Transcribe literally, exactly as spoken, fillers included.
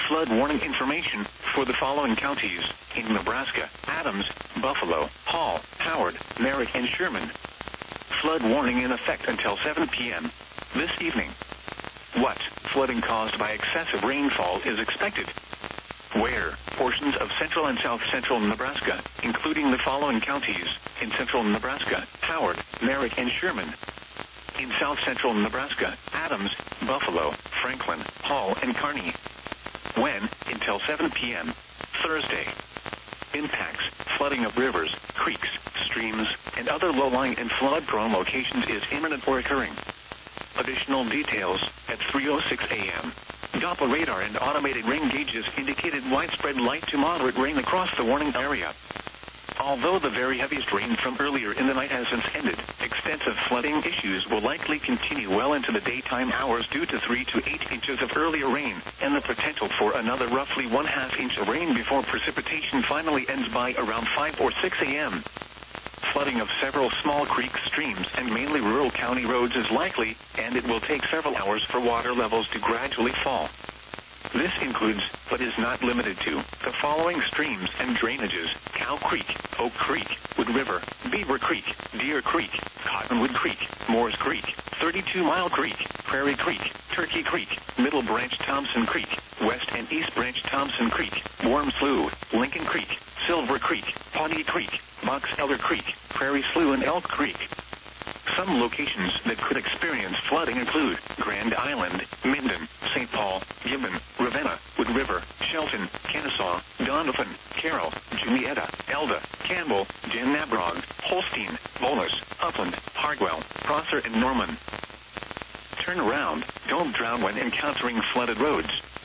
flood warning information for the following counties in Nebraska: Adams, Buffalo, Hall, Howard, Merritt, and Sherman. Flood warning in effect until seven p m this evening. What flooding caused by excessive rainfall is expected? Where portions of central and south central Nebraska, including the following counties in central Nebraska: Howard, Merritt, and Sherman. In south central Nebraska: Adams, Buffalo, Franklin, Hall, and Kearney. When? Until seven p m Thursday. Impacts: flooding of rivers, creeks, streams, and other low-lying and flood-prone locations is imminent or occurring. Additional details at three oh six a m Doppler radar and automated rain gauges indicated widespread light to moderate rain across the warning area. Although the very heaviest rain from earlier in the night has since ended, extensive flooding issues will likely continue well into the daytime hours due to three to eight inches of earlier rain, and the potential for another roughly one-half inch of rain before precipitation finally ends by around five or six a m Flooding of several small creeks, streams, and mainly rural county roads is likely, and it will take several hours for water levels to gradually fall. This includes, but is not limited to, the following streams and drainages: Cow Creek, Oak Creek, Wood River, Beaver Creek, Deer Creek, Cottonwood Creek, Moores Creek, thirty-two mile Creek, Prairie Creek, Turkey Creek, Middle Branch Thompson Creek, West and East Branch Thompson Creek, Worm Slough, Lincoln Creek, Silver Creek, Pawnee Creek, Box Elder Creek, Prairie Slough, and Elk Creek. Some locations that could experience flooding include Grand Island, Minden, Saint Paul, Gibbon, Ravenna, Wood River, Shelton, Kennesaw, Donovan, Carroll, Julietta, Elda, Campbell, Jannabrog, Holstein, Bolus, Upland, Hartwell, Prosser, and Norman. Turn around. Don't drown when encountering flooded roads.